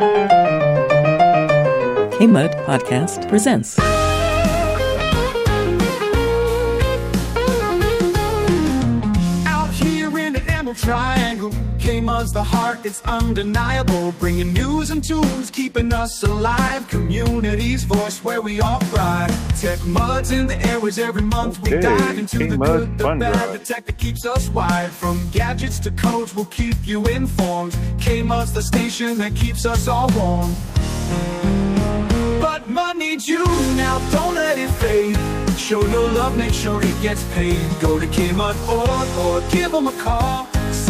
K-Mud Podcast presents. Out here in the Emerald Triangle, K-Mud's the heart, it's undeniable. Bringing news and tunes, keeping us alive. Community's voice where we all thrive. Tech Mud's in the airways every month. We dive into the good, the bad, the tech that keeps us wide. From gadgets to codes, we'll keep you informed. K-Mud's the station that keeps us all warm. But Mud needs you now, don't let it fade. Show your love, make sure it gets paid. Go to KMUD.org or give them a call.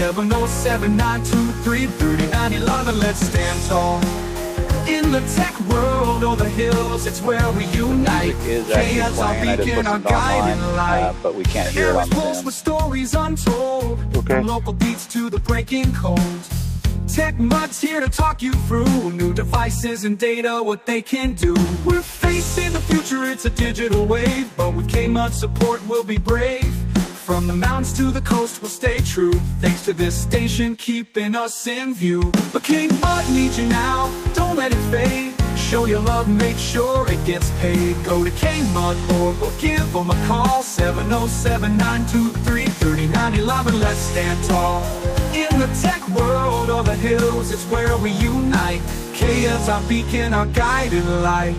707-923-3911. Let's stand tall. In the tech world or the hills, it's where we unite. KS our beacon, our guiding light. But we can't hear it on Zoom. With stories untold, from local beats to the breaking codes. Tech Mud's here to talk you through new devices and data, what they can do. We're facing the future, it's a digital wave, but with K-Mud support we'll be brave. From the mountains to the coast we'll stay true, thanks to this station keeping us in view. But K-Mud needs you now, don't let it fade. Show your love, make sure it gets paid. Go to KMUD.org or give them a call. 707-923-3911. Let's stand tall. In the tech world or the hills, it's where we unite. K is our beacon, our guiding light.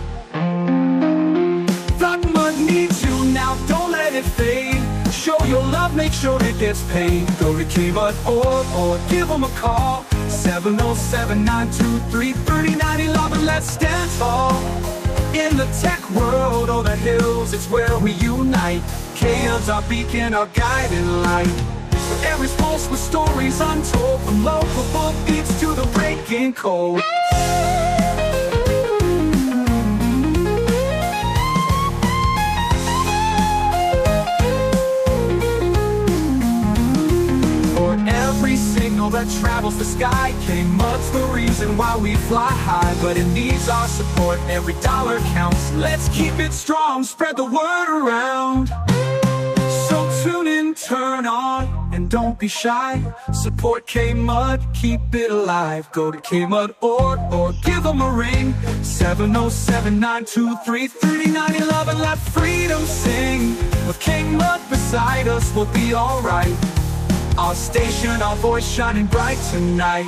The Mud needs you now, don't let it fade. Show your love, make sure it gets paid. Go to KMUD.org or give them a call. 707-923-3911. Let's stand tall. In the tech world or the hills, it's where we unite. K is our beacon, our guiding light. Every pulse with stories untold, from local book beats to the breaking code. For every signal that travels the sky, K-Mud's the reason why we fly high. But it needs our support, every dollar counts. Let's keep it strong, spread the word around. So tune in, turn on, and don't be shy. Support K-Mud, keep it alive. Go to KMUD.org or give them a ring. 707-923-3911. Let freedom sing. With K-Mud beside us, we'll be alright. Our station, our voice shining bright tonight.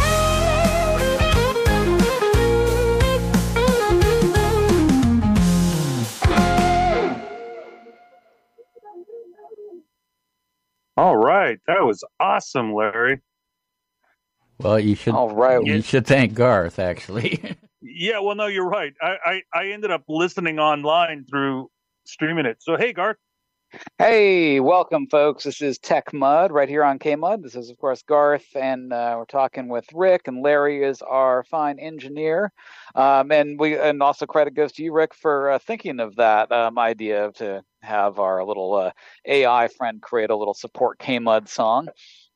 All right, that was awesome, Larry. Well, you should. All right, you should thank Garth, actually. Yeah, well, no, you're right. I ended up listening online through streaming it. So, hey, Garth. Hey, welcome, folks. This is Tech Mud right here on K-Mud. This is, of course, Garth, and we're talking with Rick, and Larry is our fine engineer. And also credit goes to you, Rick, for thinking of that idea to have our little AI friend create a little support K-Mud song.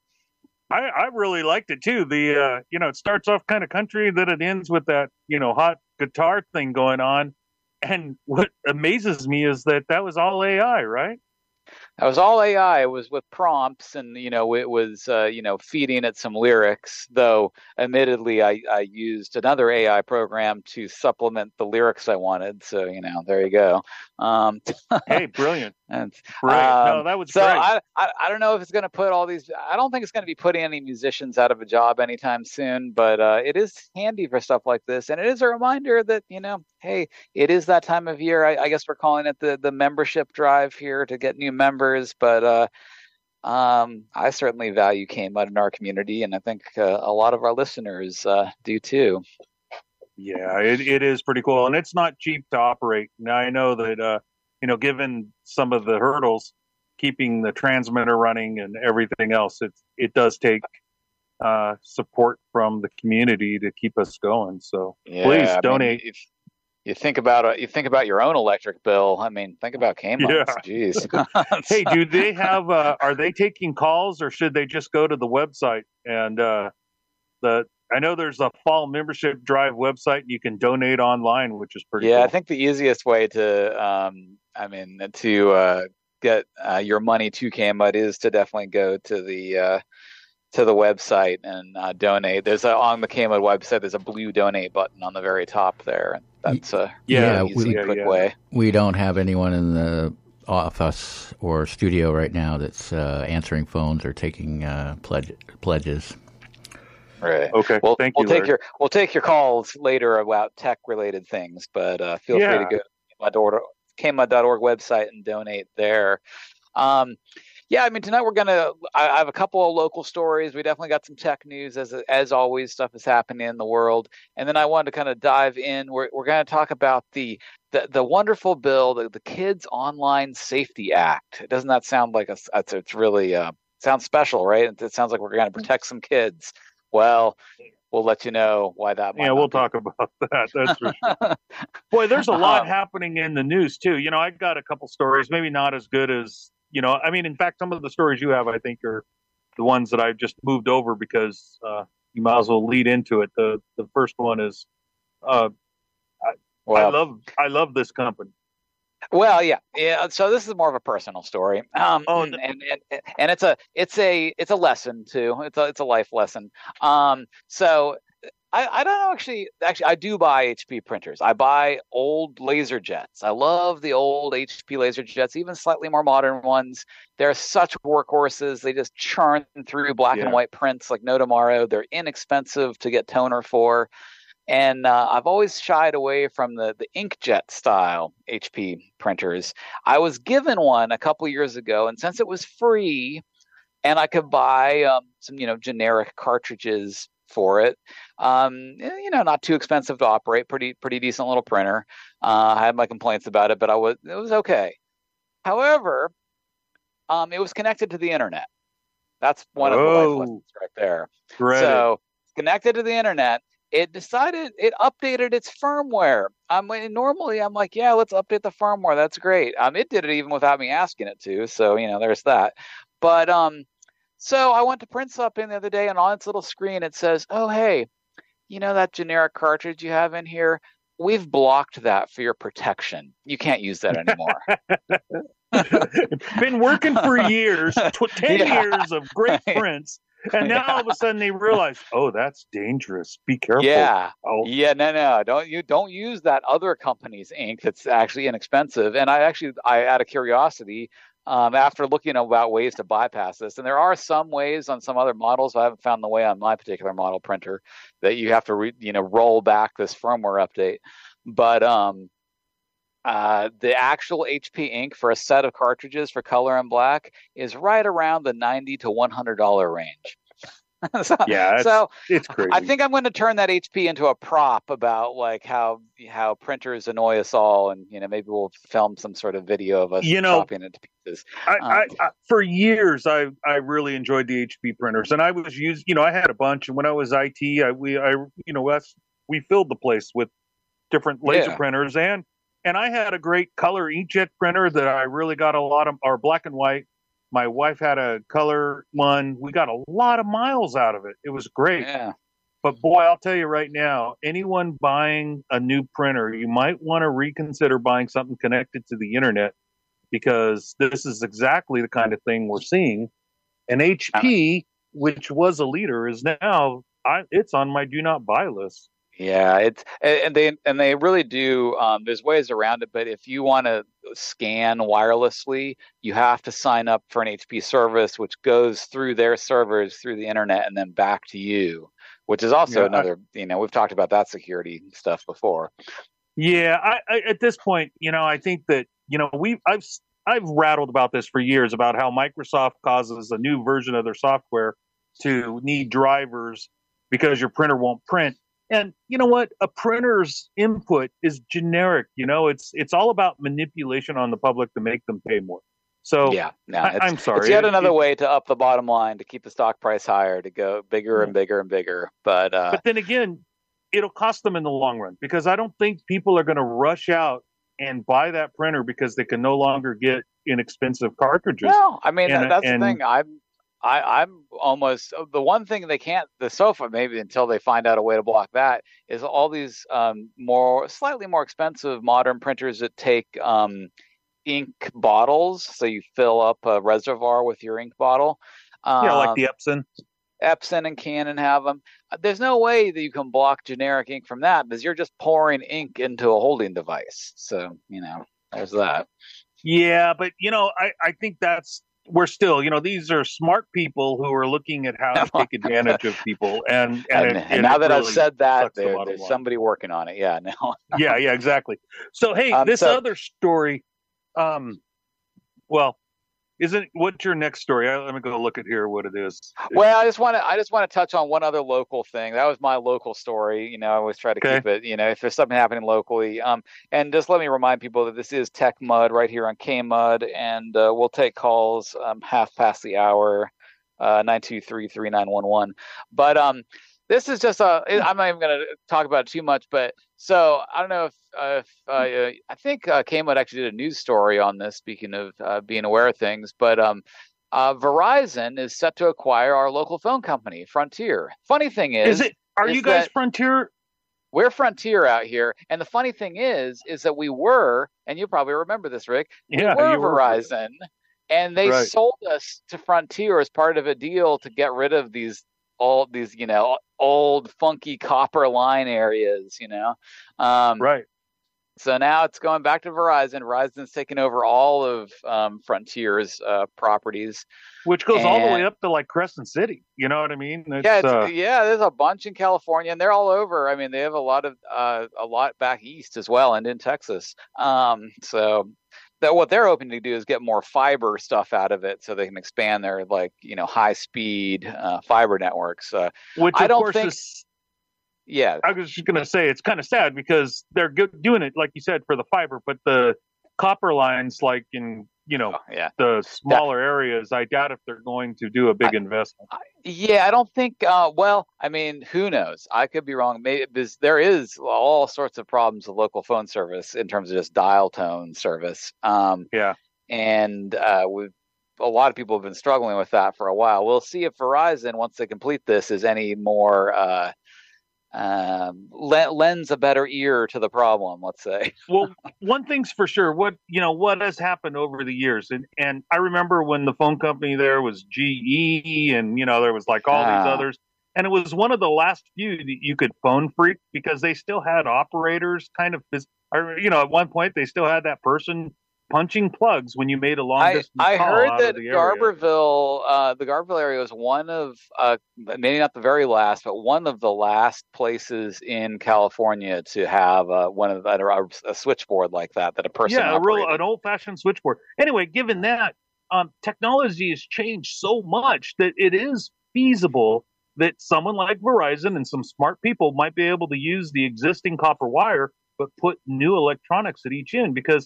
I really liked it too. The it starts off kind of country, then it ends with that hot guitar thing going on. And what amazes me is that was all AI, right? That was all AI. It was with prompts, and it was feeding it some lyrics. Though, admittedly, I used another AI program to supplement the lyrics I wanted. So there you go. Hey, brilliant! And, No, that was so great. I don't know if it's going to put all these. I don't think it's going to be putting any musicians out of a job anytime soon. But it is handy for stuff like this, and it is a reminder that hey, it is that time of year. I guess we're calling it the membership drive here to get new members. But I certainly value K-Mud in our community, and I think a lot of our listeners do too. Yeah, it is pretty cool, and it's not cheap to operate. Now I know that given some of the hurdles, keeping the transmitter running and everything else, it does take support from the community to keep us going. So please donate. You think about your own electric bill. I mean, think about K-Mud. Yeah. Jeez. Hey, do they have? Are they taking calls, or should they just go to the website? And I know there's a fall membership drive website. You can donate online, which is pretty. Yeah, cool. I think the easiest way to get your money to K-Mud is to definitely go to the to the website and donate. On the KMOD website, there's a blue donate button on the very top there. And that's a easy, quick way. We don't have anyone in the office or studio right now that's answering phones or taking pledges. Right. Okay. Well, thank you. We'll take your calls later about tech related things, but feel free to go to KMOD.org website and donate there. Tonight I have a couple of local stories. We definitely got some tech news, as always. Stuff is happening in the world, and then I wanted to kind of dive in. We're going to talk about the wonderful bill, the Kids Online Safety Act. Doesn't that sound like it's really sounds special, right? It sounds like we're going to protect some kids. Well, we'll let you know why that might. Yeah, we'll talk about that. That's for sure. Boy, there's a lot happening in the news too. I got a couple stories, maybe not as good as. In fact, some of the stories you have, I think, are the ones that I've just moved over because you might as well lead into it. The first one is, I love this company. Well, yeah. So this is more of a personal story, and it's a lesson too. It's a life lesson. So. I don't actually, I do buy HP printers. I buy old LaserJets. I love the old HP LaserJets, even slightly more modern ones. They're such workhorses. They just churn through black and white prints like no tomorrow. They're inexpensive to get toner for. And I've always shied away from the inkjet style HP printers. I was given one a couple years ago, and since it was free and I could buy some, generic cartridges for it, not too expensive to operate, pretty decent little printer. I had my complaints about it, but it was okay. However, it was connected to the internet. That's one of the life lessons right there. Right. So connected to the internet, it updated its firmware. Normally I'm like, yeah, let's update the firmware. That's great. It did it even without me asking it to. So, there's that. But so I went to print something the other day, and on its little screen it says, "Oh, hey, that generic cartridge you have in here? We've blocked that for your protection. You can't use that anymore." Been working for years, 10 years of great prints, and now all of a sudden they realize, oh, that's dangerous. Be careful. Yeah. No. Don't use that other company's ink that's actually inexpensive. And I out of curiosity, after looking about ways to bypass this, and there are some ways on some other models. I haven't found the way on my particular model printer that you have to roll back this firmware update. But the actual HP ink for a set of cartridges for color and black is right around the $90 to $100 range. It's crazy. I think I'm going to turn that HP into a prop about like how printers annoy us all, and maybe we'll film some sort of video of us chopping it to pieces. I for years I really enjoyed the HP printers, and I was I had a bunch, and when I was IT, we filled the place with different laser printers, and I had a great color inkjet printer that I really got a lot of, or black and white. My wife had a color one. We got a lot of miles out of it. It was great. Yeah. But boy, I'll tell you right now, anyone buying a new printer, you might want to reconsider buying something connected to the internet, because this is exactly the kind of thing we're seeing. And HP, which was a leader, is now it's on my do not buy list. Yeah, they really do. There's ways around it, but if you want to scan wirelessly, you have to sign up for an HP service, which goes through their servers through the internet and then back to you, which is also another. We've talked about that security stuff before. Yeah, I at this point, I think that I've rattled about this for years about how Microsoft causes a new version of their software to need drivers because your printer won't print. And you know what? A printer's input is generic. It's all about manipulation on the public to make them pay more. So I'm sorry. It's yet another way to up the bottom line, to keep the stock price higher, to go bigger and bigger and bigger. But then again, it'll cost them in the long run, because I don't think people are going to rush out and buy that printer because they can no longer get inexpensive cartridges. No, I mean, that's the thing. I'm almost, the one thing they can't, the sofa maybe until they find out a way to block that, is all these slightly more expensive modern printers that take ink bottles. So you fill up a reservoir with your ink bottle. Like the Epson. Epson and Canon have them. There's no way that you can block generic ink from that because you're just pouring ink into a holding device. So, there's that. Yeah, but I think we're still, these are smart people who are looking at how to take advantage of people, and now that I've said that, there's somebody working on it. Yeah, no. yeah, exactly. So hey, this other story, what's your next story? Let me go look at here what it is. Well, I just want to touch on one other local thing. That was my local story. I always try to keep it, if there's something happening locally. And just let me remind people that this is Tech Mud right here on K-Mud, and we'll take calls half past the hour, 923-3911. But this is just I'm not even going to talk about it too much, but so I don't know if I think K-Mud actually did a news story on this, speaking of being aware of things, but Verizon is set to acquire our local phone company, Frontier. Funny thing is you guys Frontier? We're Frontier out here, and the funny thing is that we were, and you probably remember this, Rick, we were Verizon, and they sold us to Frontier as part of a deal to get rid of all these, old funky copper line areas, right. So now it's going back to Verizon. Verizon's taking over all of Frontier's properties, which goes all the way up to like Crescent City. You know what I mean? There's a bunch in California, and they're all over. I mean, they have a lot back east as well, and in Texas. So what they're hoping to do is get more fiber stuff out of it, so they can expand their high speed fiber networks. Which I don't course think. Yeah, I was just going to say it's kind of sad because they're doing it, like you said, for the fiber, but the copper lines, like in the smaller areas, I doubt if they're going to do a big investment. Yeah, I don't think. Well, I mean, who knows? I could be wrong. Maybe there is all sorts of problems with local phone service in terms of just dial tone service. And a lot of people have been struggling with that for a while. We'll see if Verizon, once they complete this, is any more. Lends a better ear to the problem, let's say. Well, one thing's for sure, what has happened over the years, and I remember when the phone company there was GE, and there was like all these others, and it was one of the last few that you could phone freak because they still had operators kind of, at one point they still had that person punching plugs when you made a long distance call. I heard that the Garberville area was one of, maybe not the very last, but one of the last places in California to have a switchboard like that a person operated. An old-fashioned switchboard. Anyway, given that, technology has changed so much that it is feasible that someone like Verizon and some smart people might be able to use the existing copper wire, but put new electronics at each end because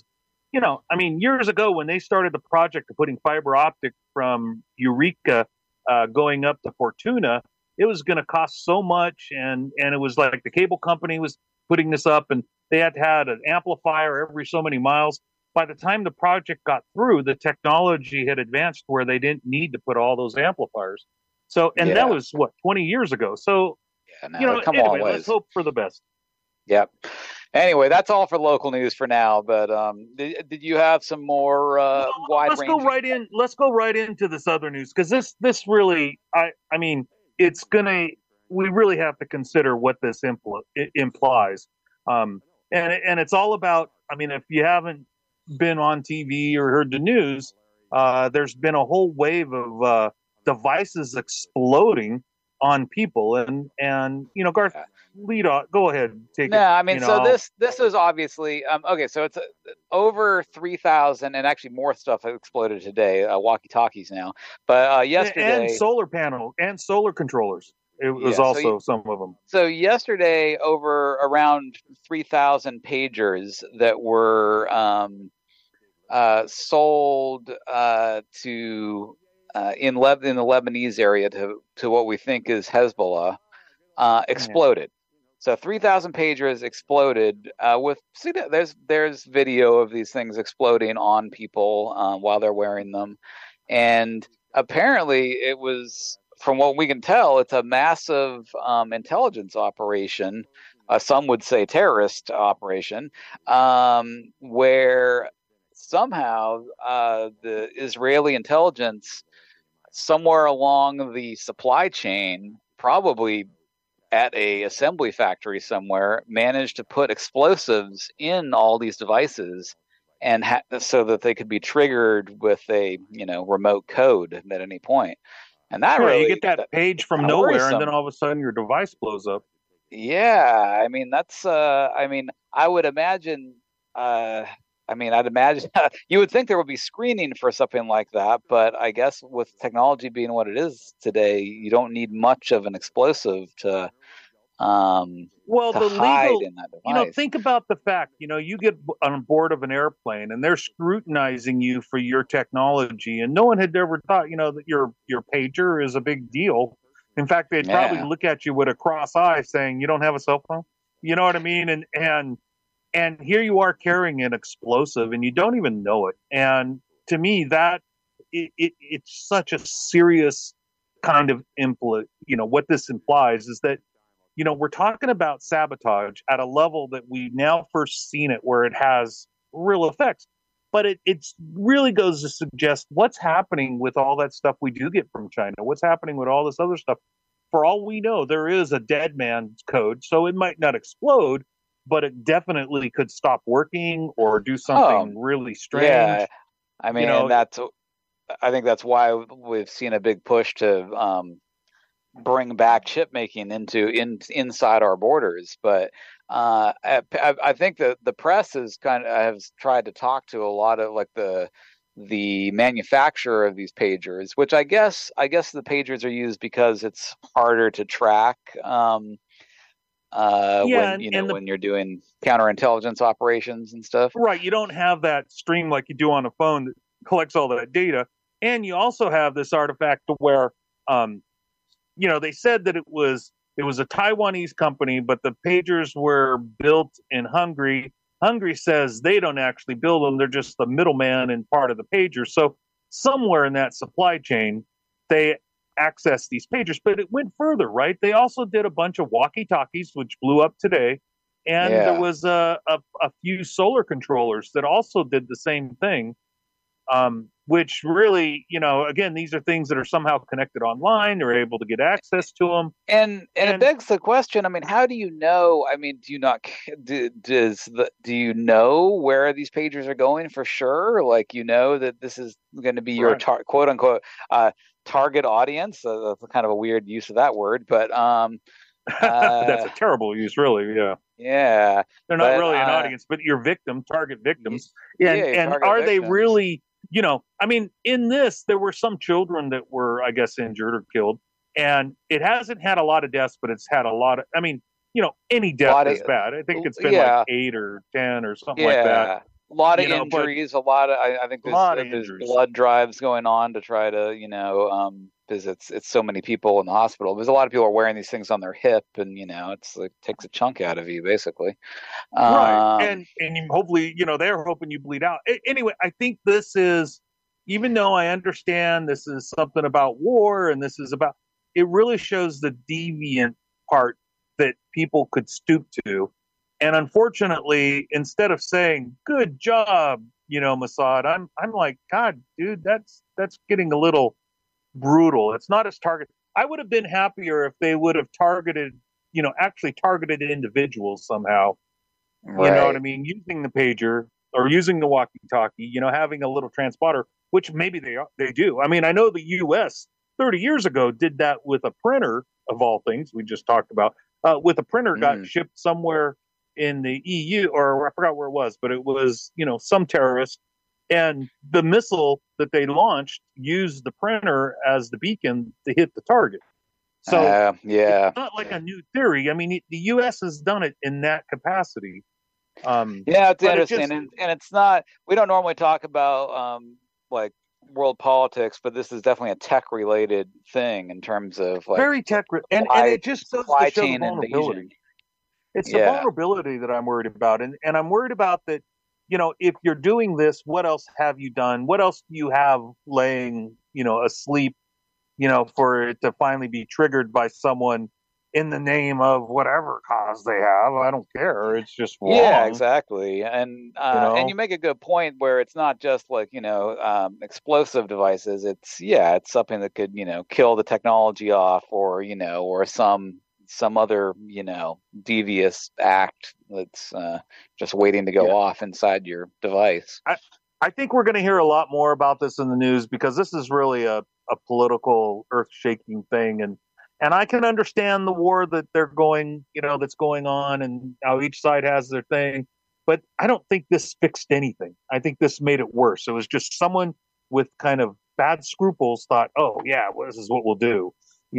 years ago when they started the project of putting fiber optic from Eureka going up to Fortuna, it was going to cost so much, and it was like the cable company was putting this up, and they had to have an amplifier every so many miles. By the time the project got through, the technology had advanced where they didn't need to put all those amplifiers. So, that was 20 years ago. So, let's hope for the best. Yep. Anyway, that's all for local news for now. But did you have some more wide? Let's go right in. Let's go right into this other news because this really, it's gonna. We really have to consider what this implies, and it's all about. If you haven't been on TV or heard the news, there's been a whole wave of devices exploding on people, and Garth. Lead on. Go ahead. Take it. So this was obviously okay. So it's over 3,000, and actually more stuff exploded today. Walkie-talkies now, but yesterday and solar panel and solar controllers. It was some of them. So yesterday, around 3,000 pagers that were sold to in the Lebanese area to what we think is Hezbollah exploded. So 3,000 pagers exploded. There's video of these things exploding on people while they're wearing them, and apparently it was, from what we can tell, it's a massive intelligence operation. Some would say terrorist operation, where somehow the Israeli intelligence somewhere along the supply chain, probably at a assembly factory somewhere, managed to put explosives in all these devices, and so that they could be triggered with a remote code at any point. And that Yeah, really, you get that page from nowhere, worrisome. and then all of a sudden your device blows up. Yeah, I mean that's I mean I would imagine I'd imagine you would think there would be screening for something like that, but I guess with technology being what it is today, you don't need much of an explosive to Well, to the hide legal, in that device. think about the fact, you get on board of an airplane and they're scrutinizing you for your technology, and no one had ever thought, that your pager is a big deal. In fact, they'd probably look at you with a cross eye saying, "You don't have a cell phone?" You know what I mean? And here you are carrying an explosive and you don't even know it. And to me, that it's such a serious kind of what this implies is that we're talking about sabotage at a level that we've now first seen it where it has real effects. But it really goes to suggest what's happening with all that stuff we do get from China. What's happening with all this other stuff? For all we know, there is a dead man's code, so it might not explode, but it definitely could stop working or do something really strange. Yeah, I mean, I think that's why we've seen a big push to bring back chip making inside our borders. But I think that the press has tried to talk to a lot of like the manufacturer of these pagers, which I guess the pagers are used because it's harder to track. When you're doing counterintelligence operations and stuff. Right. You don't have that stream like you do on a phone that collects all that data. And you also have this artifact where, they said that it was a Taiwanese company, but the pagers were built in Hungary. Hungary says they don't actually build them. They're just the middleman and part of the pager. So somewhere in that supply chain, they access these pagers, but it went further, right? They also did a bunch of walkie-talkies, which blew up today. And there was a few solar controllers that also did the same thing, which really, again, these are things that are somehow connected online. They're able to get access to them. And it begs the question, I mean, how do you know? I mean, do you know where these pagers are going for sure? Like, that this is going to be your quote unquote target audience. That's kind of a weird use of that word, but that's a terrible use, really. Yeah, they're not really an audience, but your target victims. And are victims. They really? I mean, in this, there were some children that were, I guess, injured or killed, and it hasn't had a lot of deaths, but it's had a lot of. I mean, any death is bad. I think it's been like 8 or 10 or something like that. A lot of injuries, a lot of. I think there's blood drives going on to try to, because it's so many people in the hospital. There's a lot of people are wearing these things on their hip, and it's like takes a chunk out of you, basically. Right, and hopefully, they're hoping you bleed out. Anyway, I think this is, even though I understand this is something about war, and this is about, it really shows the deviant part that people could stoop to. And unfortunately, instead of saying "good job," Mossad, I'm like, God, dude, that's getting a little brutal. It's not as targeted. I would have been happier if they would have targeted individuals somehow. Right. You know what I mean? Using the pager or using the walkie-talkie. Having a little transponder, which maybe they do. I mean, I know the U.S. 30 years ago did that with a printer, of all things we just talked about. With a printer got shipped somewhere in the EU, or I forgot where it was, but it was, some terrorist, and the missile that they launched used the printer as the beacon to hit the target. So it's not like a new theory. I mean, the U.S. has done it in that capacity. It's interesting, and it's not. We don't normally talk about like world politics, but this is definitely a tech-related thing in terms of like very tech, and it just goes to show the vulnerability. Invasion. It's the vulnerability that I'm worried about. And I'm worried about that, if you're doing this, what else have you done? What else do you have laying, asleep, for it to finally be triggered by someone, in the name of whatever cause they have. I don't care. It's just Yeah, wrong, exactly. And you make a good point where it's not just like, explosive devices. It's something that could, kill the technology off, or, or some other, devious act that's just waiting to go Yeah. off inside your device. I think we're going to hear a lot more about this in the news, because this is really a political, earth-shaking thing, and I can understand the war that they're going, that's going on, and how each side has their thing. But I don't think this fixed anything. I think this made it worse. It was just someone with kind of bad scruples thought, oh yeah, well, this is what we'll do,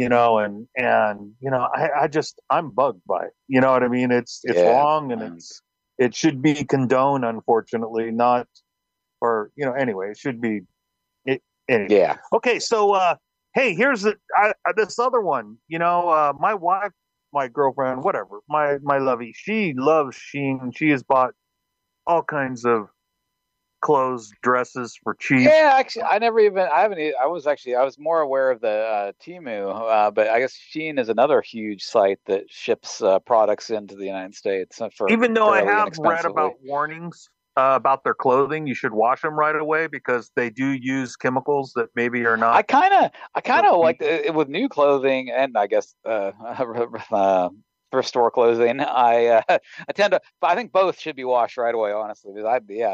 I'm bugged by it. You know what I mean? It's wrong, and it should be condoned, unfortunately, not, or anyway, it should be. Anyway. Yeah. Okay, so hey, here's this other one. My wife, my girlfriend, whatever, my lovey, she loves Shein. She has bought all kinds of clothes, dresses for cheap. Yeah, actually, I was more aware of the Temu, but I guess Shein is another huge site that ships products into the United States for Even though I fairly have read inexpensively. about warnings about their clothing, you should wash them right away, because they do use chemicals that maybe are not. I kind of like with new clothing, and I guess thrift store clothing. I tend to. I think both should be washed right away. Honestly, because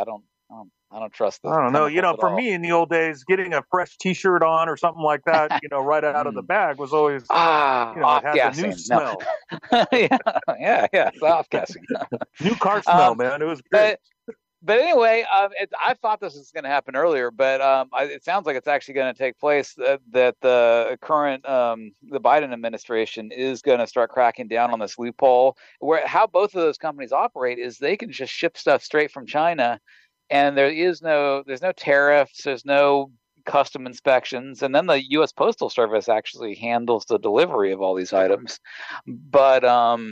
I don't trust. I don't know. For all. me in the old days, getting a fresh T-shirt on or something like that, right out of the bag was always, it had the new smell. No. yeah, it's off-gassing. New car smell, man. It was great. But anyway, I thought this was going to happen earlier, but it sounds like it's actually going to take place. That the current the Biden administration is going to start cracking down on this loophole. Where how both of those companies operate is they can just ship stuff straight from China, and there's no tariffs, there's no custom inspections, and then the U.S. Postal Service actually handles the delivery of all these items. But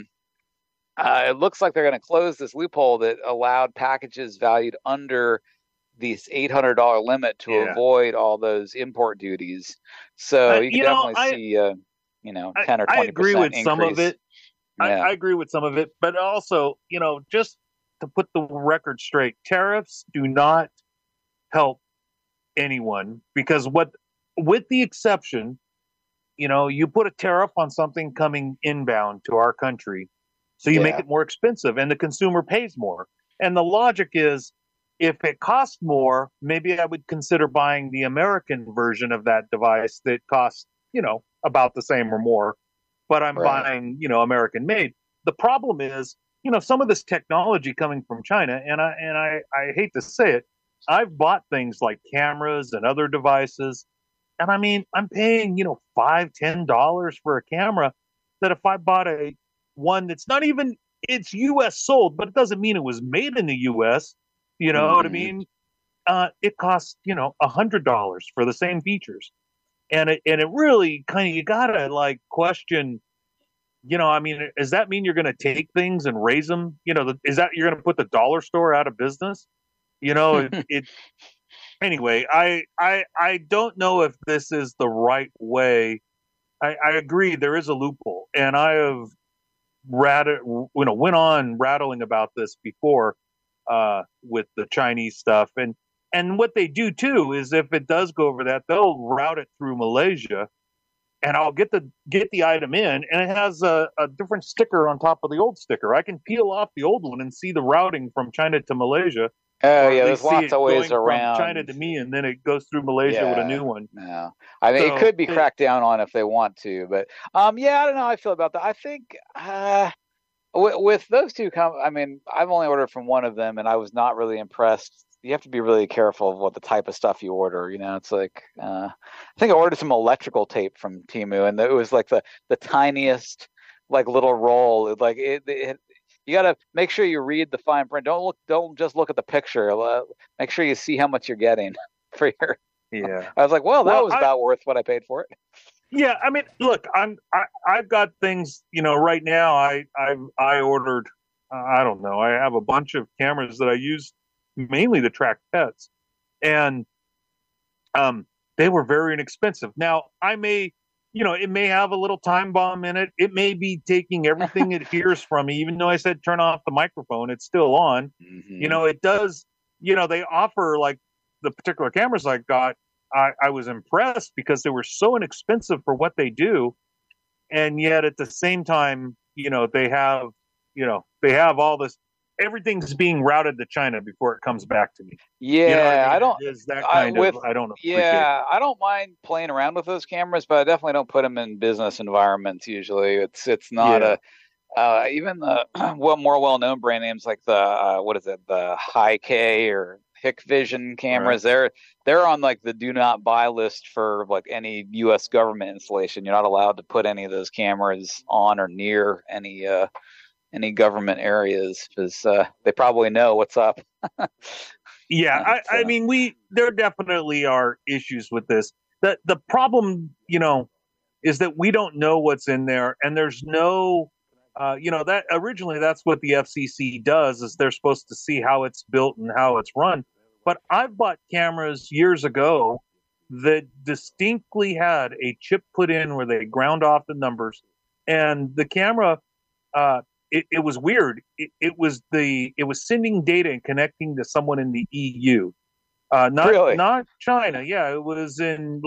it looks like they're going to close this loophole that allowed packages valued under this $800 limit to avoid all those import duties. So you can definitely see, 10 or 20% I agree with increase. some of it. Yeah. I agree with some of it, but also, just to put the record straight, tariffs do not help anyone, because with the exception, you put a tariff on something coming inbound to our country. So you make it more expensive, and the consumer pays more. And the logic is, if it costs more, maybe I would consider buying the American version of that device that costs, about the same or more, but I'm buying, American made. The problem is, some of this technology coming from China, and I hate to say it, I've bought things like cameras and other devices, and I mean, I'm paying, $5-10 for a camera, that if I bought one that's not even, it's U.S. sold, but it doesn't mean it was made in the U.S. You know what I mean? It costs, $100 for the same features. And it really kind of, you gotta question, does that mean you're going to take things and raise them? Is that you're going to put the dollar store out of business? Anyway, I don't know if this is the right way. I agree there is a loophole, and I have went on rattling about this before with the Chinese stuff, and what they do too is, if it does go over that, they'll route it through Malaysia, and I'll get the item in, and it has a different sticker on top of the old sticker. I can peel off the old one and see the routing from China to Malaysia. Oh yeah, there's lots of ways around. From China to me, and then it goes through Malaysia with a new one. Yeah, I mean, it could be cracked down on if they want to, but I don't know how I feel about that. I think with those two, I mean, I've only ordered from one of them, and I was not really impressed. You have to be really careful of what the type of stuff you order. It's like I think I ordered some electrical tape from Temu, and it was like the tiniest little roll. Like it you got to make sure you read the fine print. Don't just look at the picture. Make sure you see how much you're getting for your. Yeah. I was like, well, that was about worth what I paid for it. Yeah, I mean, look, I've got things, right now. I ordered, I don't know, I have a bunch of cameras that I use mainly to track pets, and they were very inexpensive. Now, I may it may have a little time bomb in it. It may be taking everything it hears from me, even though I said turn off the microphone, it's still on. Mm-hmm. It does, they offer like the particular cameras I got. I was impressed because they were so inexpensive for what they do. And yet at the same time, they have all this, everything's being routed to China before it comes back to me. Yeah, I don't. Is that kind of, I don't know. Yeah, I don't mind playing around with those cameras, but I definitely don't put them in business environments. Usually, it's not even the more well-known brand names like the the Hi-K or Hikvision cameras. Right. They're on like the do not buy list for like any U.S. government installation. You're not allowed to put any of those cameras on or near any government areas because they probably know what's up. Yeah, I mean, there definitely are issues with this. The problem, is that we don't know what's in there, and there's no, that originally that's what the FCC does, is they're supposed to see how it's built and how it's run. But I've bought cameras years ago that distinctly had a chip put in where they ground off the numbers, and the camera, it was weird. It was sending data and connecting to someone in the EU, not China. Yeah, it was in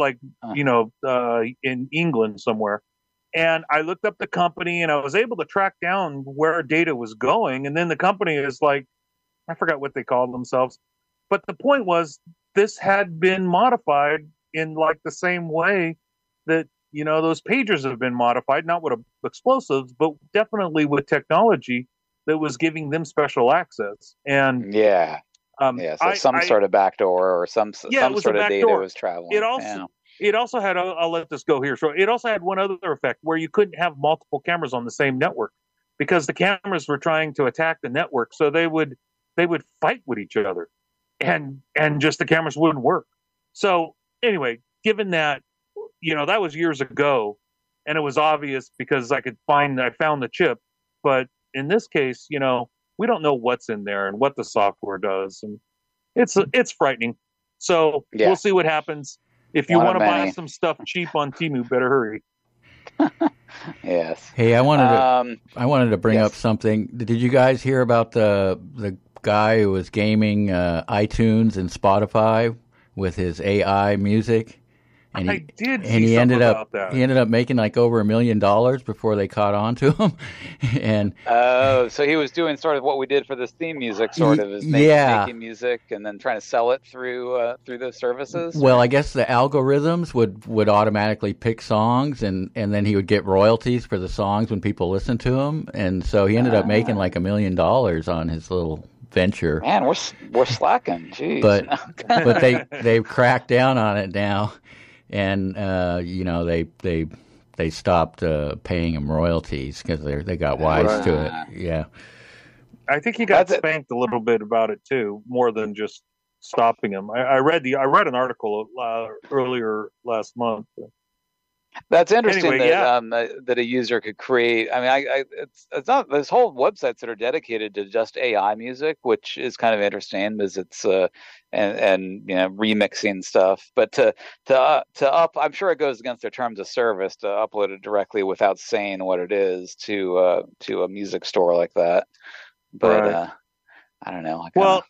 in England somewhere. And I looked up the company and I was able to track down where data was going. And then the company is like, I forgot what they called themselves, but the point was this had been modified in like the same way that those pagers have been modified, not with explosives, but definitely with technology that was giving them special access. And so some sort of backdoor or some sort of data was traveling. It also had, I'll let this go here. So it also had one other effect where you couldn't have multiple cameras on the same network because the cameras were trying to attack the network. So they would fight with each other and just the cameras wouldn't work. So anyway, given that, that was years ago, and it was obvious because I found the chip. But in this case, we don't know what's in there and what the software does, and it's frightening. So we'll see what happens. If you want to buy some stuff cheap on Temu, better hurry. Yes. Hey, I wanted to bring up something. Did you guys hear about the guy who was gaming iTunes and Spotify with his AI music? And I did. And he ended up making like over $1 million before they caught on to him. And so he was doing sort of what we did for this theme music, sort of, is making music and then trying to sell it through those services. Well, I guess the algorithms would automatically pick songs, and then he would get royalties for the songs when people listen to him. And so he ended up making like $1 million on his little venture. Man, we're slacking. Jeez. But they've cracked down on it now. And they stopped paying him royalties because they got wise to it. Yeah, I think he got spanked a little bit about it too, more than just stopping him. I read an article earlier last month. That's interesting that a user could create. I mean, it's not. There's whole websites that are dedicated to just AI music, which is kind of interesting because it's and remixing stuff. But to I'm sure it goes against their terms of service to upload it directly without saying what it is to a music store like that. But I don't know.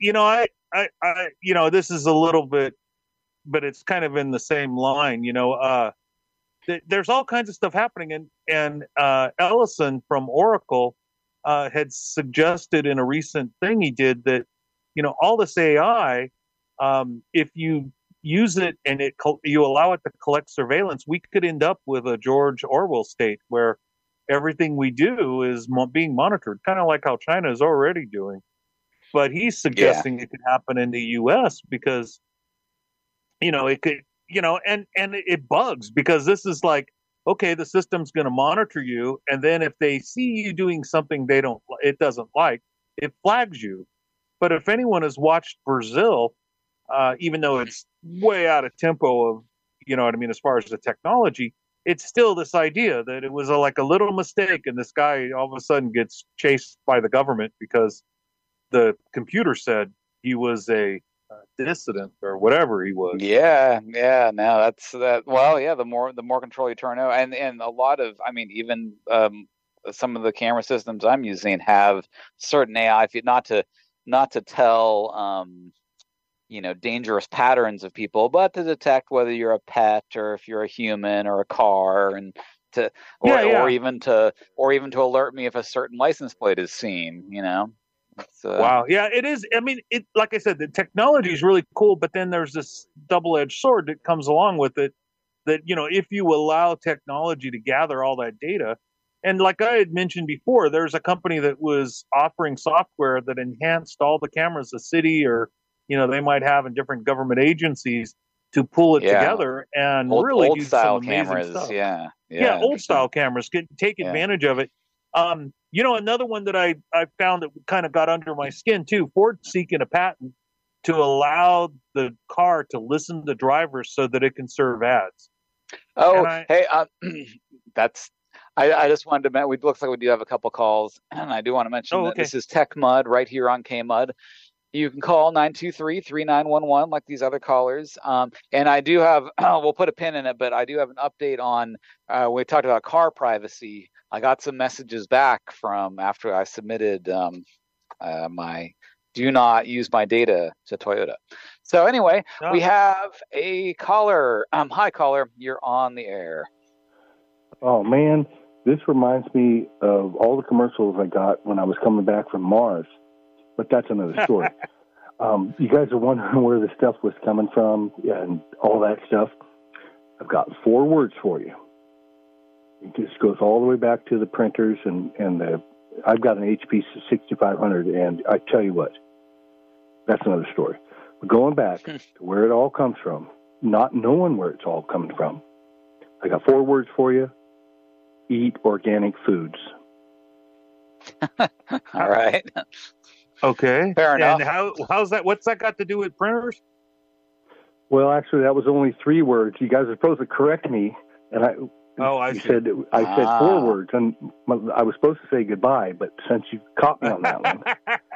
I this is a little bit, but it's kind of in the same line. There's all kinds of stuff happening, and Ellison from Oracle had suggested in a recent thing he did that all this AI, if you use it and you allow it to collect surveillance, we could end up with a George Orwell state where everything we do is being monitored, kind of like how China is already doing. But he's suggesting it could happen in the U.S. because it could. And it bugs because this is like, okay, the system's going to monitor you, and then if they see you doing something it doesn't like, it flags you. But if anyone has watched Brazil, even though it's way out of tempo of, as far as the technology, it's still this idea that it was like a little mistake, and this guy all of a sudden gets chased by the government because the computer said he was a dissident or whatever he was. Yeah, no, that's that. Well, yeah, the more control you turn over, and a lot of, I mean, even some of the camera systems I'm using have certain AI feed, not to tell dangerous patterns of people, but to detect whether you're a pet or if you're a human or a car, and or even to alert me if a certain license plate is seen. Wow. Yeah, it is. I mean, like I said, the technology is really cool, but then there's this double-edged sword that comes along with it that, if you allow technology to gather all that data, and like I had mentioned before, there's a company that was offering software that enhanced all the cameras the city or, they might have in different government agencies to pull it together and really old do style some amazing cameras. stuff. Yeah, old style cameras can take advantage of it. Another one that I found that kind of got under my skin too, Ford's seeking a patent to allow the car to listen to drivers so that it can serve ads. Oh, hey, that's, I just wanted to mention, it looks like we do have a couple calls, and I do want to mention that this is Tech Mud right here on KMUD. You can call 923-3911 like these other callers. And I do have, we'll put a pin in it, but I do have an update on, we talked about car privacy. I got some messages back from after I submitted my do not use my data to Toyota. So anyway, we have a caller. Hi, caller. You're on the air. Oh, man. This reminds me of all the commercials I got when I was coming back from Mars. But that's another story. You guys are wondering where the stuff was coming from and all that stuff. I've got 4 words for you. It just goes all the way back to the printers and I've got an HP 6500, and I tell you what, that's another story. But going back to where it all comes from, not knowing where it's all coming from, I got 4 words for you. Eat organic foods. All right. Okay. Fair enough. And how's that? What's that got to do with printers? Well, actually, that was only 3 words. You guys are supposed to correct me, and I said 4 words, and I was supposed to say goodbye, but since you caught me on that one,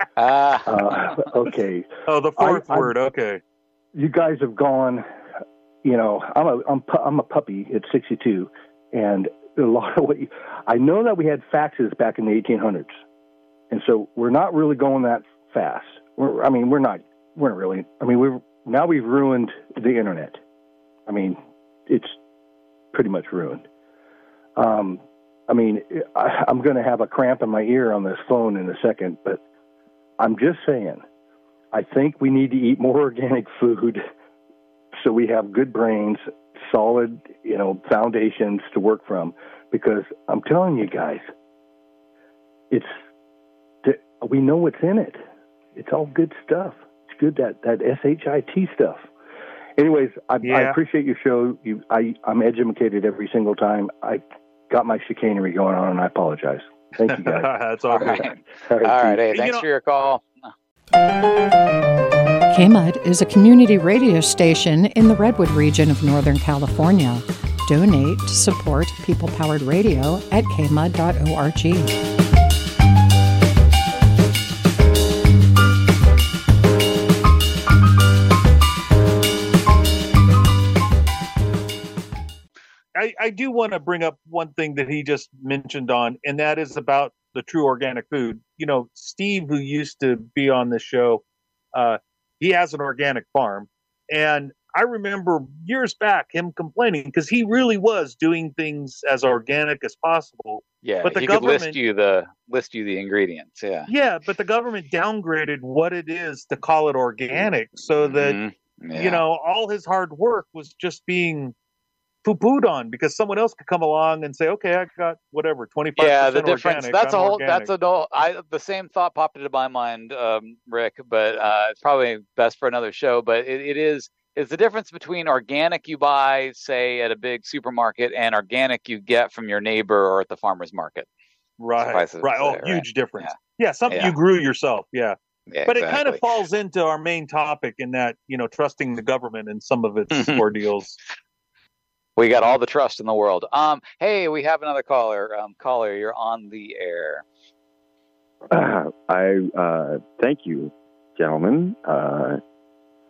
okay. Oh, the 4th word. Okay. You guys have gone. I'm a puppy at 62, and a lot of I know that we had faxes back in the 1800s. And so we're not really going that fast. We're really. I mean, we've ruined the internet. I mean, it's pretty much ruined. I'm going to have a cramp in my ear on this phone in a second, but I'm just saying, I think we need to eat more organic food so we have good brains, solid, foundations to work from. Because I'm telling you guys, we know what's in it. It's all good stuff. It's good, that SHIT stuff. Anyways, I appreciate your show. I'm educated every single time. I got my chicanery going on, and I apologize. Thank you, guys. That's all right. All right. Hey, thanks for your call. KMUD is a community radio station in the Redwood region of Northern California. Donate to support people-powered radio at kmud.org. I do want to bring up one thing that he just mentioned on, and that is about the true organic food. Steve, who used to be on this show, he has an organic farm, and I remember years back him complaining because he really was doing things as organic as possible. Yeah, but the he government could list you the ingredients. Yeah. Yeah, but the government downgraded what it is to call it organic, so that all his hard work was just being poo-pooed on because someone else could come along and say, "Okay, I got whatever 25%." Yeah, the difference. Organic. The same thought popped into my mind, Rick. But it's probably best for another show. But it's the difference between organic you buy, say, at a big supermarket, and organic you get from your neighbor or at the farmer's market. Right. Huge difference. Yeah, something you grew yourself. Yeah. But it kind of falls into our main topic in that, trusting the government in some of its ordeals. We got all the trust in the world. Hey, we have another caller. Caller, you're on the air. Thank you, gentlemen.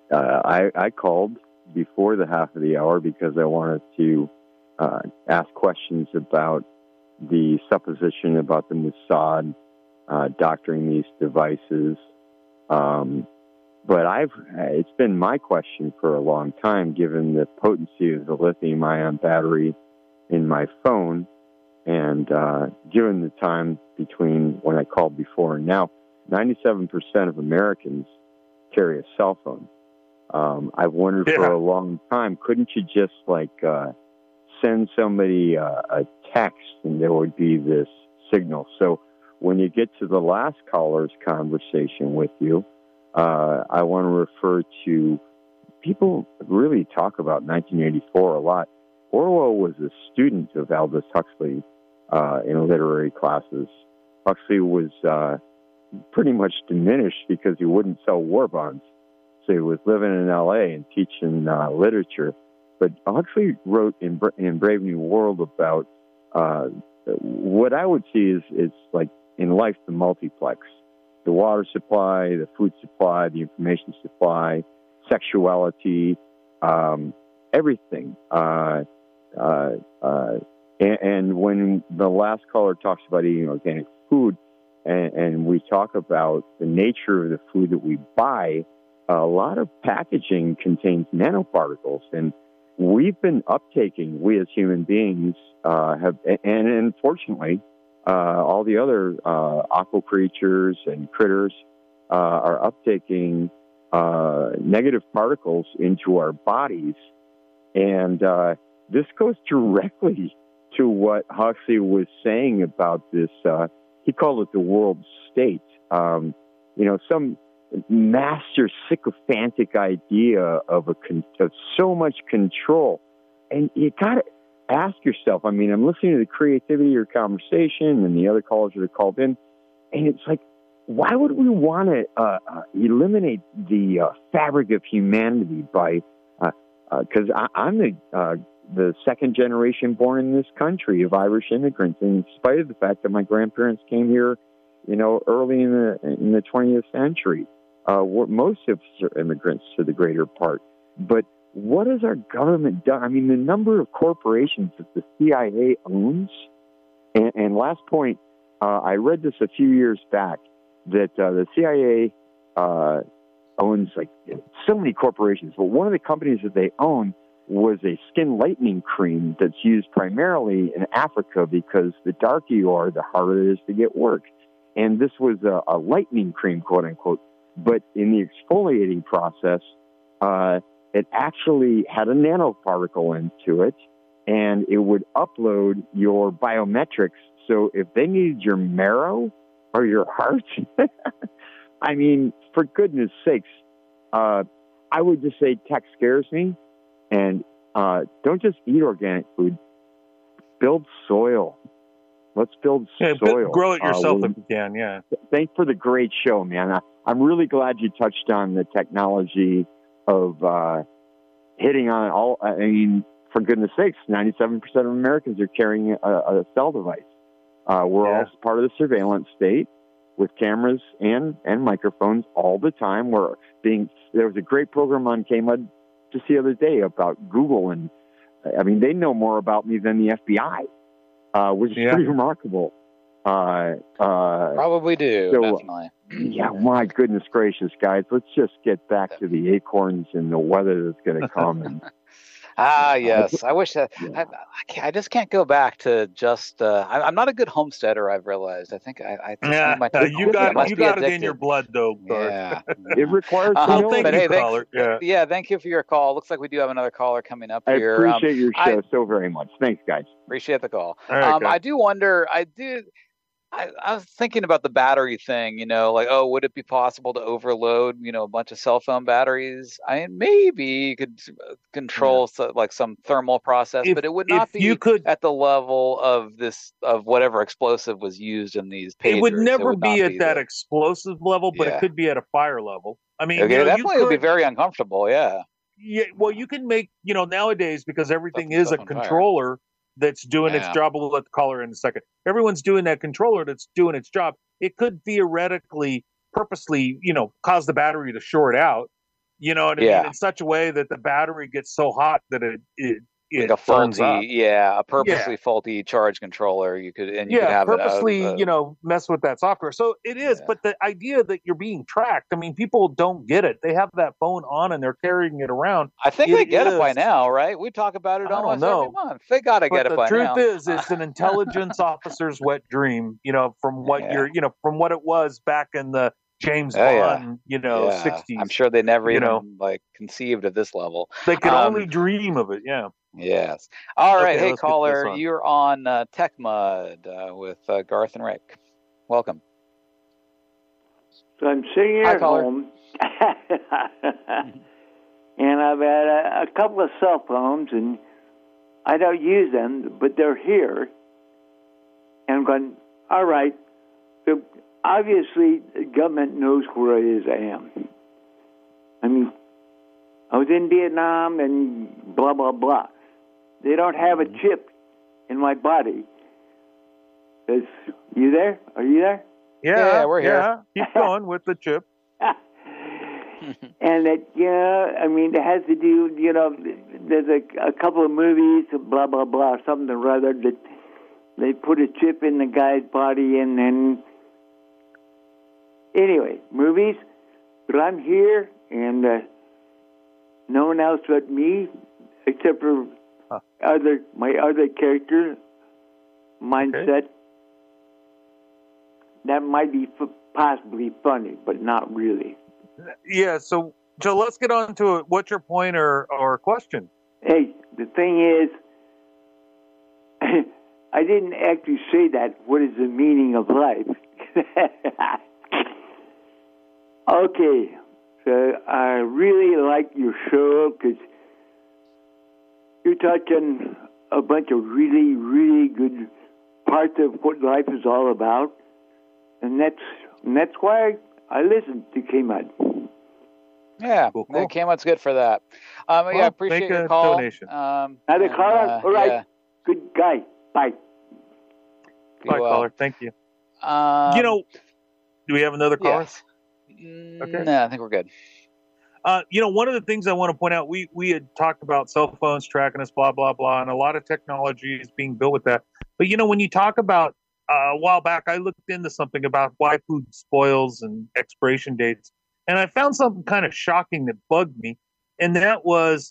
I called before the half of the hour because I wanted to ask questions about the supposition about the Mossad doctoring these devices. But it's been my question for a long time, given the potency of the lithium-ion battery in my phone, and given the time between when I called before and now, 97% of Americans carry a cell phone. I've wondered for a long time, couldn't you just send somebody a text and there would be this signal? So when you get to the last caller's conversation with you, I want to refer to, people really talk about 1984 a lot. Orwell was a student of Aldous Huxley in literary classes. Huxley was pretty much diminished because he wouldn't sell war bonds. So he was living in L.A. and teaching literature. But Huxley wrote in Brave New World about what I would see is like in life, the multiplex. The water supply, the food supply, the information supply, sexuality, everything. And when the last caller talks about eating organic food, and we talk about the nature of the food that we buy, a lot of packaging contains nanoparticles, and we've been uptaking, we as human beings and unfortunately, all the other aqua creatures and critters are uptaking negative particles into our bodies. And this goes directly to what Huxley was saying about this. He called it the world state. Some master sycophantic idea of so much control. And you got to ask yourself, I'm listening to the creativity of your conversation and the other callers that have called in, and it's like, why would we want to eliminate the fabric of humanity by, because I'm the second generation born in this country of Irish immigrants, in spite of the fact that my grandparents came here, early in the 20th century. Most of us are immigrants to the greater part. But what has our government done? The number of corporations that the CIA owns, and last point, I read this a few years back, that the CIA owns so many corporations, but one of the companies that they own was a skin lightening cream that's used primarily in Africa because the darker you are, the harder it is to get work. And this was a lightening cream, quote unquote. But in the exfoliating process, it actually had a nanoparticle into it, and it would upload your biometrics. So if they needed your marrow or your heart, for goodness sakes, I would just say tech scares me. And don't just eat organic food. Build soil. Let's build soil. Grow it yourself if you can, yeah. Thanks for the great show, man. I'm really glad you touched on the technology of hitting on all. For goodness sakes, 97% of Americans are carrying a cell device. We're all part of the surveillance state with cameras and microphones all the time. There was a great program on KMUD just the other day about Google, and they know more about me than the FBI, which is pretty remarkable. Probably do, definitely. Yeah, my goodness gracious, guys, let's just get back to the acorns and the weather that's going to come. Yes. I wish that I just can't go back to just. I'm not a good homesteader. I've realized. I think you got it in your blood, though. Yeah, it requires. Thank you for your call. Looks like we do have another caller coming up here. I appreciate your show so very much. Thanks, guys. Appreciate the call. Right, I do wonder. I was thinking about the battery thing, would it be possible to overload, a bunch of cell phone batteries? Maybe you could control some thermal process, but it would not be at the level of whatever explosive was used in these pagers. It would never be at that explosive level, but it could be at a fire level. Definitely would be very uncomfortable. Yeah. Yeah. Well, you can make, nowadays, because everything is a controller that's doing its job. We'll let the caller in a second. Everyone's doing that controller that's doing its job. It could theoretically, purposely, cause the battery to short out You know what I mean? In such a way that the battery gets so hot that it like a burns up. faulty, a purposely faulty charge controller. You could have purposely, mess with that software. So it is, but the idea that you're being tracked, I mean, people don't get it. They have that phone on and they're carrying it around. I think they get it by now, right? We talk about it almost every month. They got to get it by now. The truth is, it's an intelligence officer's wet dream, from what from what it was back in the James Bond, 60s. I'm sure they never even conceived at this level. They could only dream of it, yeah. Yes. All right. Hey, caller, you're on Tech Mud with Garth and Rick. Welcome. So I'm sitting here at home, and I've had a couple of cell phones, and I don't use them, but they're here. And I'm going, all right, so obviously the government knows where it is I am. I mean, I was in Vietnam and blah, blah, blah. They don't have a chip in my body. You there? Are you there? Yeah, we're here. Yeah. Keep going with the chip. And it has to do, there's a couple of movies, blah, blah, blah, something or other, that they put a chip in the guy's body and then... Anyway, movies, but I'm here and no one else but me, except for my other character, mindset. Okay. That might be possibly funny, but not really. Yeah, so let's get on to it. What's your point or question? Hey, the thing is, I didn't actually say that. What is the meaning of life? Okay, so I really like your show because you're touching a bunch of really, really good parts of what life is all about, and that's why I listen to K-Mud. Yeah, cool. K-Mud's good for that. I appreciate your call. Donation. Another caller? All right. Yeah. Good guy. Bye. Bye, caller. Thank you. Do we have another caller? Yes. Okay. No, I think we're good. One of the things I want to point out, we had talked about cell phones tracking us, blah, blah, blah, and a lot of technology is being built with that. But, when you talk about, a while back, I looked into something about why food spoils and expiration dates, and I found something kind of shocking that bugged me, and that was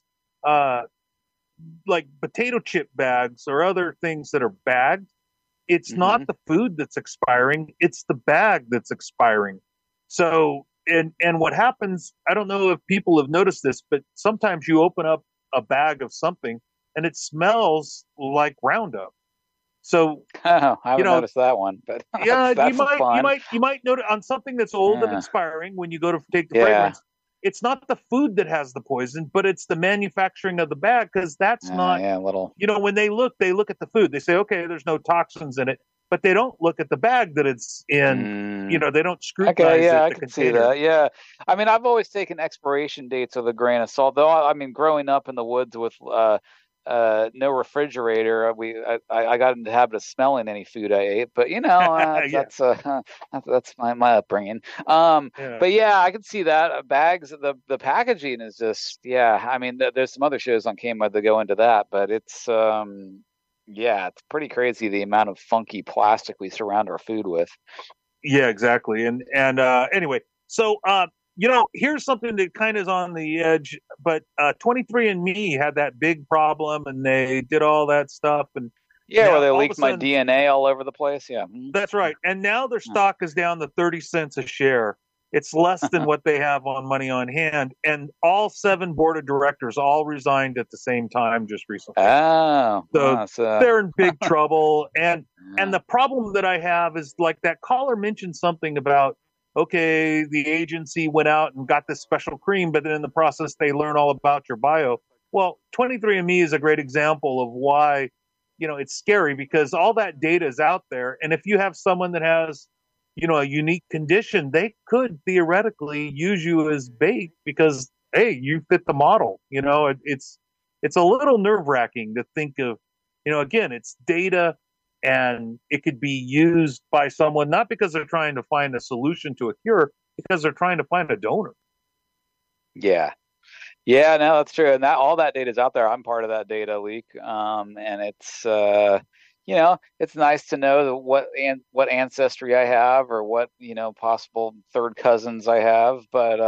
like potato chip bags or other things that are bagged. It's not the food that's expiring, it's the bag that's expiring. So, and what happens, I don't know if people have noticed this, but sometimes you open up a bag of something and it smells like Roundup. So, I haven't noticed that one, but yeah, you might notice on something that's old and expiring when you go to take the fragrance. It's not the food that has the poison, but it's the manufacturing of the bag, because that's not, when they look at the food, they say, okay, there's no toxins in it. But they don't look at the bag that it's in. They don't scrutinize it. Yeah, I can see that. Yeah. I mean, I've always taken expiration dates with a grain of salt. Though, I mean, growing up in the woods with no refrigerator, I got into the habit of smelling any food I ate. But, that's my upbringing. But, yeah, I can see that. Bags, the packaging is just, I mean, there's some other shows on K-Mud that go into that. But it's... it's pretty crazy the amount of funky plastic we surround our food with. Yeah, exactly. And anyway, so here's something that kind of is on the edge. But 23andMe had that big problem, and they did all that stuff. And where they leaked my DNA all over the place. Yeah, that's right. And now their stock is down to 30 cents a share. It's less than what they have on money on hand. And all 7 board of directors all resigned at the same time just recently. Oh. So they're in big trouble. And the problem that I have is, like, that caller mentioned something about, okay, the agency went out and got this special cream, but then in the process they learn all about your bio. Well, 23andMe is a great example of why, it's scary, because all that data is out there. And if you have someone that has a unique condition, they could theoretically use you as bait because, hey, you fit the model. It's a little nerve-wracking to think of, again, it's data, and it could be used by someone, not because they're trying to find a solution to a cure, because they're trying to find a donor. Yeah. Yeah, no, that's true. And that all that data is out there. I'm part of that data leak. And it's it's nice to know what ancestry I have or what, possible third cousins I have, but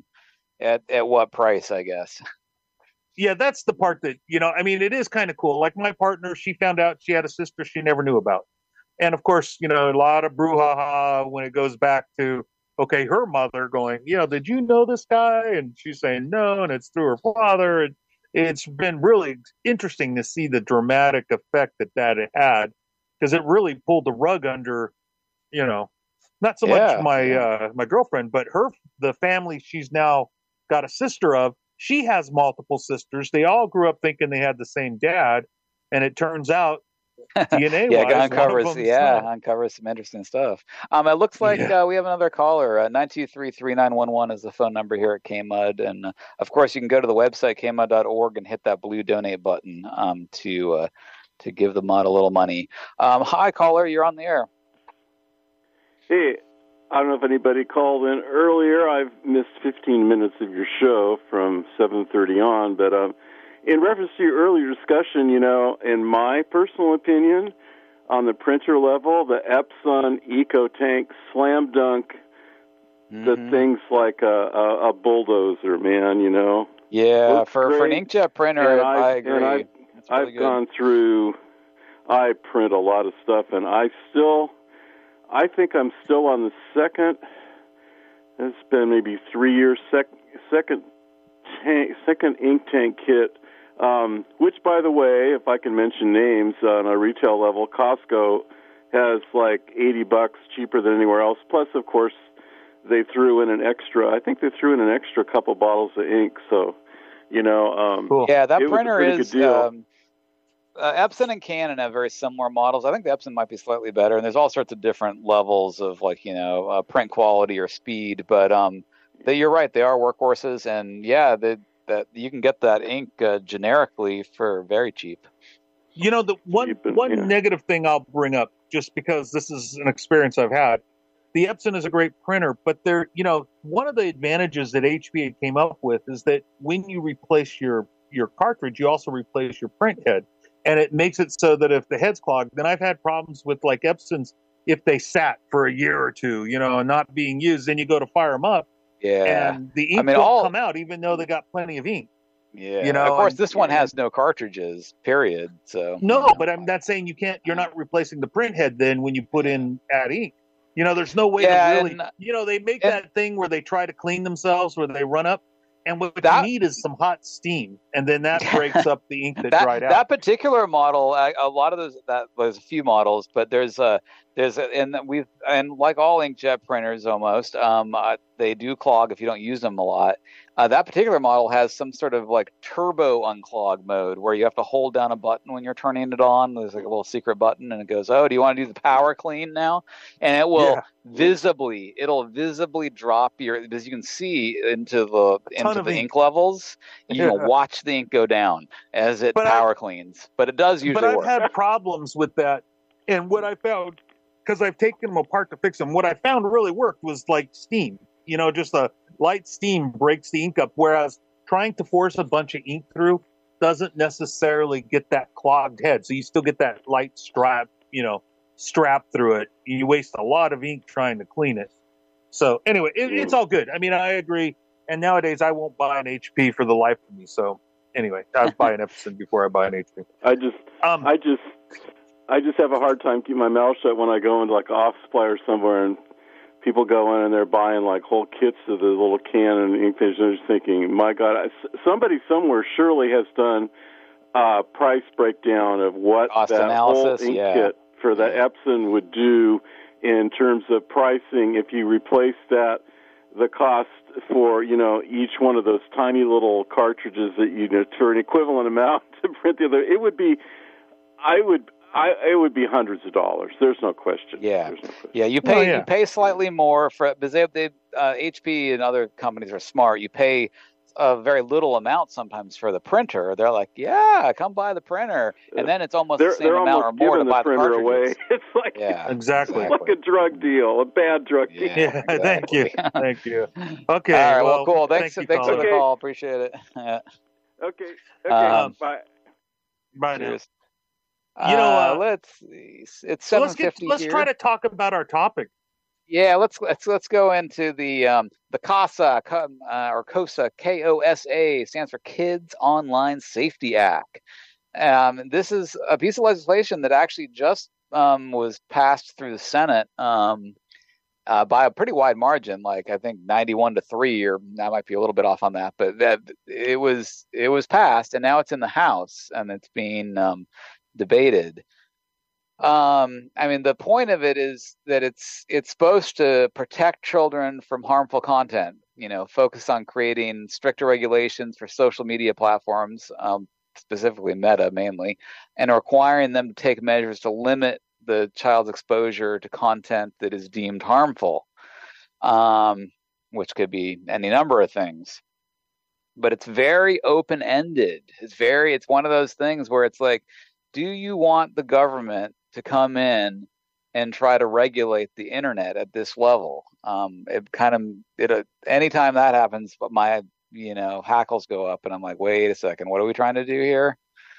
at what price, I guess. Yeah, that's the part that, it is kind of cool. Like my partner, she found out she had a sister she never knew about. And of course, a lot of brouhaha when it goes back to, okay, her mother going, did you know this guy? And she's saying no, and it's through her father. And it's been really interesting to see the dramatic effect that it had, because it really pulled the rug under, not so much my girlfriend, but the family she's now got a sister of. She has multiple sisters. They all grew up thinking they had the same dad, and it turns out DNA-wise, uncovers some interesting stuff. It looks like we have another caller. 923-3911 is the phone number here at KMUD, and of course you can go to the website kmud.org and hit that blue donate button to give the MUD a little money. Hi, caller, you're on the air. Hey, I don't know if anybody called in earlier. I've missed 15 minutes of your show from 7:30 on, but in reference to your earlier discussion, in my personal opinion, on the printer level, the Epson EcoTank Slam Dunk, the thing's like a bulldozer, man, Yeah, Looks for an inkjet printer, I agree. And I've gone through, I print a lot of stuff, and I think I'm still on the second, it's been maybe 3 years, second ink tank kit, which, by the way, if I can mention names on a retail level, Costco has like $80 cheaper than anywhere else. Plus, of course, they threw in an extra couple bottles of ink. So, cool. Yeah, that printer is. Good deal. Epson and Canon have very similar models. I think the Epson might be slightly better, and there's all sorts of different levels of print quality or speed. But you're right, they are workhorses, and that you can get that ink generically for very cheap. The one negative thing I'll bring up, just because this is an experience I've had, the Epson is a great printer, but one of the advantages that HP came up with is that when you replace your cartridge, you also replace your print head. And it makes it so that if the head's clogged, then I've had problems with like Epsons, if they sat for a year or two, and not being used, then you go to fire them up. Yeah. And the ink won't come out, even though they got plenty of ink. Yeah. Of course, this one has no cartridges, period. So no, but I'm not saying you're not replacing the print head then when you add ink. There's no way to really, they make that thing where they try to clean themselves, where they run up. And what you need is some hot steam, and then that breaks up the ink that dried out. That particular model, a lot of there's a few models, but there's like all inkjet printers almost, they do clog if you don't use them a lot. That particular model has some sort of like turbo unclog mode where you have to hold down a button when you're turning it on. There's like a little secret button, and it goes, "Oh, do you want to do the power clean now?" And it will visibly drop because you can see into the ink levels. You can watch the ink go down as it power cleans, but it does usually work. I've had problems with that, and what I found, because I've taken them apart to fix them, what I found really worked was like steam. Just a light steam breaks the ink up, whereas trying to force a bunch of ink through doesn't necessarily get that clogged head. So you still get that light strap through it. You waste a lot of ink trying to clean it. So anyway, it's all good. I agree. And nowadays I won't buy an HP for the life of me. So anyway, I buy an Epson before I buy an HP. I just have a hard time keeping my mouth shut when I go into like office supply or somewhere and people go in and they're buying like whole kits of the little Canon ink finishes. I'm just thinking, my God, somebody somewhere surely has done a price breakdown of what cost that analysis, whole ink kit for the Epson would do in terms of pricing if you replace the cost for, each one of those tiny little cartridges that for an equivalent amount to print the other. It would be hundreds of dollars. There's no question. Yeah, you pay slightly more for because they HP and other companies are smart. You pay a very little amount sometimes for the printer. They're like, yeah, come buy the printer. And then it's almost the same amount or more to buy the printer cartridges. away. It's like, exactly. like a drug deal, a bad drug deal. Yeah, exactly. Thank you. Okay. All right, well, cool. Thanks thank for you, the call. Appreciate it. Yeah. Okay. Bye. Bye now. Cheers. Let's see. It's 7:50 let's try to talk about our topic. Yeah, let's go into the COSA or COSA, KOSA, stands for Kids Online Safety Act. This is a piece of legislation that actually just was passed through the Senate by a pretty wide margin, like I think 91-3, or I might be a little bit off on that, but that it was passed, and now it's in the House and it's being debated. I mean, the point of it is that it's supposed to protect children from harmful content, focus on creating stricter regulations for social media platforms, specifically Meta mainly, and requiring them to take measures to limit the child's exposure to content that is deemed harmful, which could be any number of things. But it's very open-ended. It's one of those things where it's like, do you want the government to come in and try to regulate the internet at this level? Anytime that happens, but my hackles go up, and I'm like, wait a second, what are we trying to do here?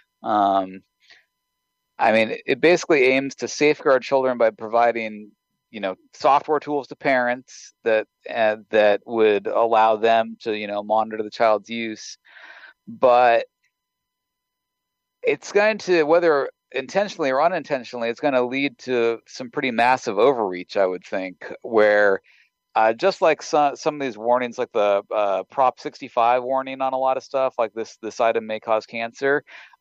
I mean, it basically aims to safeguard children by providing, software tools to parents that would allow them to, monitor the child's use. But it's going to, whether intentionally or unintentionally, it's going to lead to some pretty massive overreach, I would think, where just like some of these warnings, like the Prop 65 warning on a lot of stuff, like this item may cause cancer,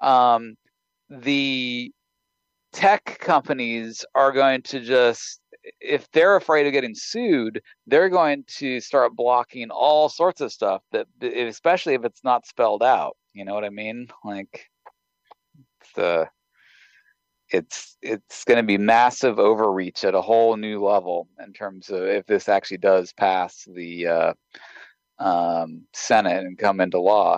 the tech companies are going to just, if they're afraid of getting sued, they're going to start blocking all sorts of stuff, that, especially if it's not spelled out. You know what I mean? Like, it's going to be massive overreach at a whole new level in terms of if this actually does pass the Senate and come into law.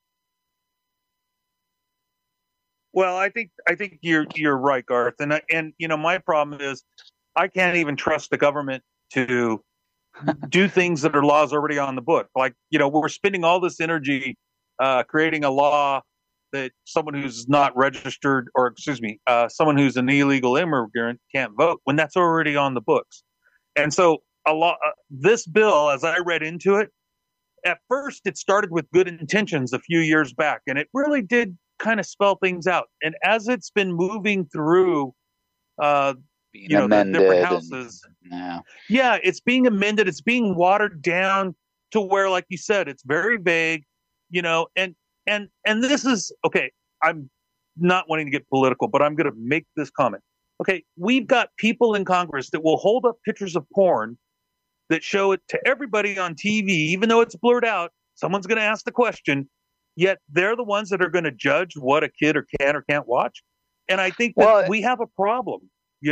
Well, I think you're right, Garth, and my problem is I can't even trust the government to do things that are laws already on the book. Like, we're spending all this energy creating a law that someone who's not registered, or someone who's an illegal immigrant can't vote, when that's already on the books. And so this bill, as I read into it, at first it started with good intentions a few years back, and it really did kind of spell things out. And as it's been moving through, the different houses, it's being amended. It's being watered down to where, like you said, it's very vague, and this is, okay, I'm not wanting to get political, but I'm going to make this comment. Okay, we've got people in Congress that will hold up pictures of porn that show it to everybody on TV, even though it's blurred out. Someone's going to ask the question, yet they're the ones that are going to judge what a kid can or can't watch. And I think that we have a problem, And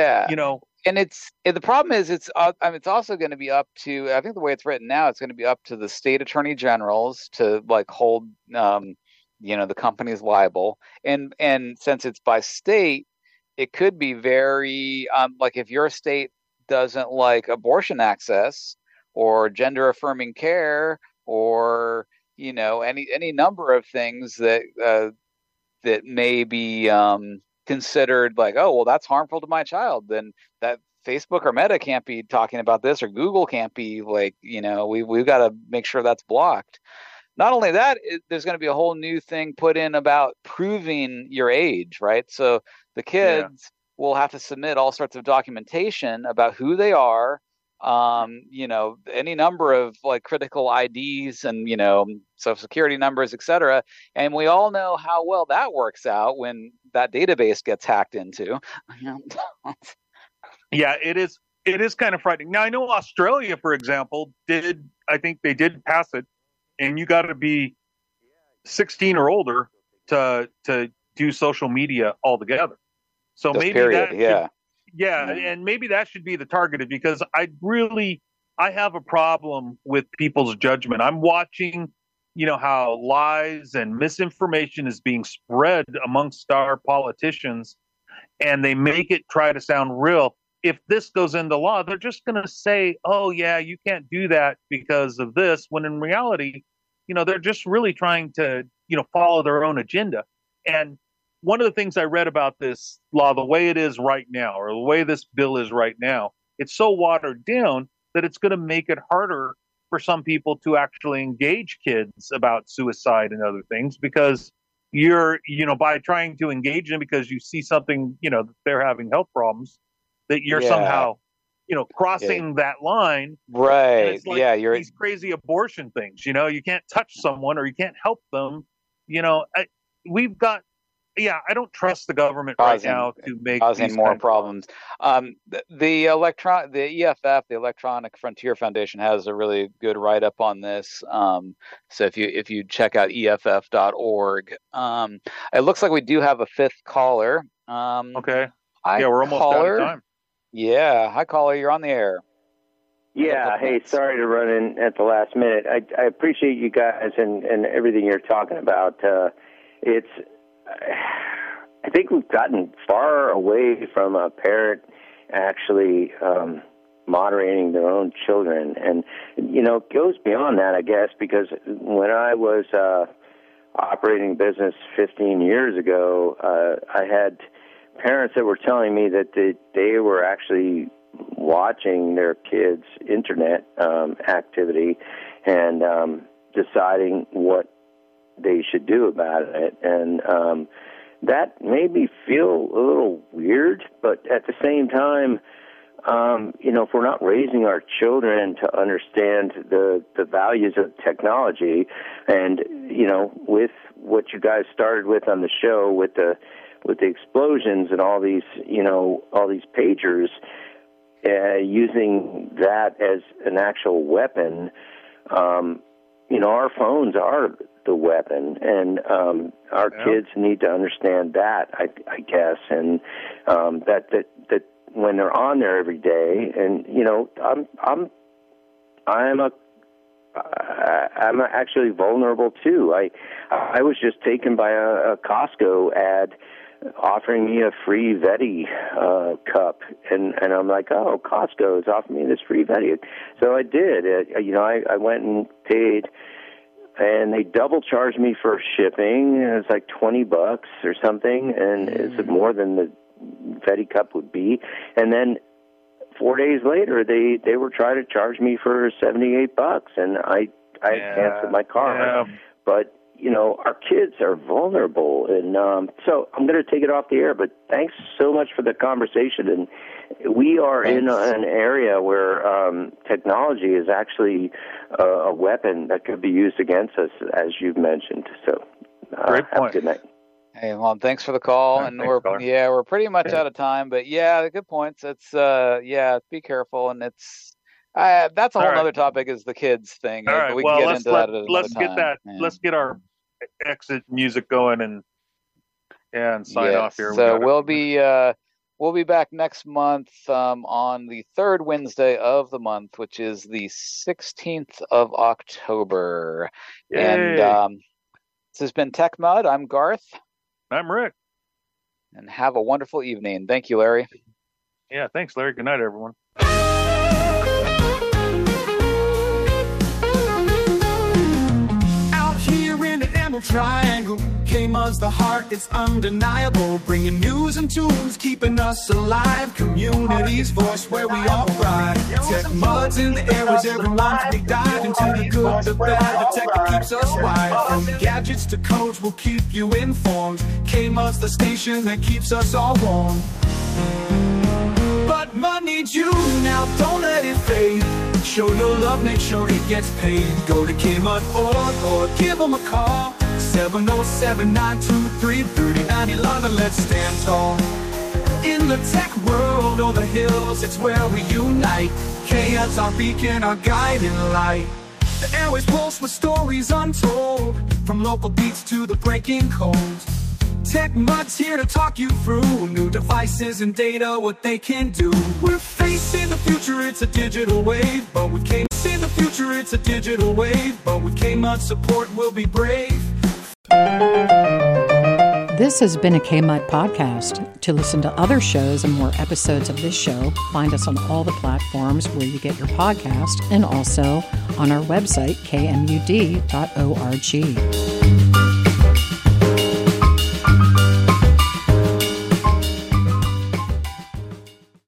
the problem is it's also going to be up to, I think the way it's written now, it's going to be up to the state attorney generals to hold, the companies liable. And since it's by state, it could be very, if your state doesn't like abortion access or gender affirming care or, any number of things that may be considered like, oh, well, that's harmful to my child, then that Facebook or Meta can't be talking about this, or Google can't be we've got to make sure that's blocked. Not only that, there's going to be a whole new thing put in about proving your age, right? So the kids will have to submit all sorts of documentation about who they are, any number of critical IDs and, social security numbers, et cetera. And we all know how well that works out when that database gets hacked into. Yeah, it is kind of frightening. Now, I know Australia, for example, I think they did pass it, and you got to be 16 or older to do social media altogether. So just maybe period, and maybe that should be the targeted, because I have a problem with people's judgment. I'm watching how lies and misinformation is being spread amongst our politicians, and they make it try to sound real. If this goes into law, they're just going to say, oh, yeah, you can't do that because of this, when in reality, they're just really trying to, follow their own agenda. And one of the things I read about this law, the way it is right now, or the way this bill is right now, it's so watered down that it's going to make it harder for some people to actually engage kids about suicide and other things, because you're, by trying to engage them because you see something, that they're having health problems, that you're somehow, crossing that line. Right. It's like you're these crazy abortion things, you can't touch someone or you can't help them. We've got, I don't trust the government right now to make causing more problems. The EFF, the Electronic Frontier Foundation, has a really good write up on this. So if you check out EFF.org, it looks like we do have a fifth caller. Okay. Hi, we're almost out of time. Yeah, hi caller, you're on the air. Yeah, hey, sorry to run in at the last minute. I appreciate you guys and everything you're talking about. I think we've gotten far away from a parent actually moderating their own children. And, it goes beyond that, I guess, because when I was operating business 15 years ago, I had parents that were telling me that they were actually watching their kids' internet activity and deciding what they should do about it. And that made me feel a little weird, but at the same time, if we're not raising our children to understand the values of technology, and with what you guys started with on the show, with the explosions and all these pagers, using that as an actual weapon, our phones are the weapon, and our kids need to understand that, I guess, and that when they're on there every day, and I'm actually vulnerable too. I was just taken by a Costco ad offering me a free Veti cup, and I'm like, oh, Costco is offering me this free Veti. So I did. I went and paid, and they double charged me for shipping. It was like $20 or something, and it's more than the Veti cup would be. And then 4 days later, they were trying to charge me for $78, and I canceled my card. But our kids are vulnerable, and so I'm going to take it off the air. But thanks so much for the conversation. And we are in an area where technology is actually a weapon that could be used against us, as you've mentioned. So, great point. Have a good night. Hey, well, thanks for the call, and we're pretty much out of time. But good points. It's be careful, and it's that's a whole other topic, is the kids thing. All right, we can get into that at let's another get time. that. Let's get our exit music going and sign off here. So we'll be back next month on the third Wednesday of the month, which is the 16th of October. Yay. And this has been Tech Mud. I'm Garth. I'm Rick. And have a wonderful evening. Thank you, Larry. Yeah, thanks, Larry. Good night, everyone. Out here in the Emerald Triangle, K-Mud's the heart, it's undeniable. Bringing news and tunes, keeping us alive. Community's voice where we all thrive. Tech Mud's in the air as everyone's big dive into the good, the bad, the tech that keeps us wide. From gadgets to codes, we'll keep you informed. K-Mud's the station that keeps us all warm. But Mud needs you now, don't let it fade. Show your love, make sure it gets paid. Go to K-Mud.org or give them a call. 707-923-3911. Let's stand tall. In the tech world or the hills, it's where we unite. K-Mud's our beacon, our guiding light. The airways pulse with stories untold, from local beats to the breaking codes. Tech Mud's here to talk you through new devices and data, what they can do. We're facing the future, it's a digital wave, but with Kmart in the future, it's a digital wave, but with Kmart support, we'll be brave. This has been a KMUT podcast. To listen to other shows and more episodes of this show, find us on all the platforms where you get your podcast and also on our website, kmud.org.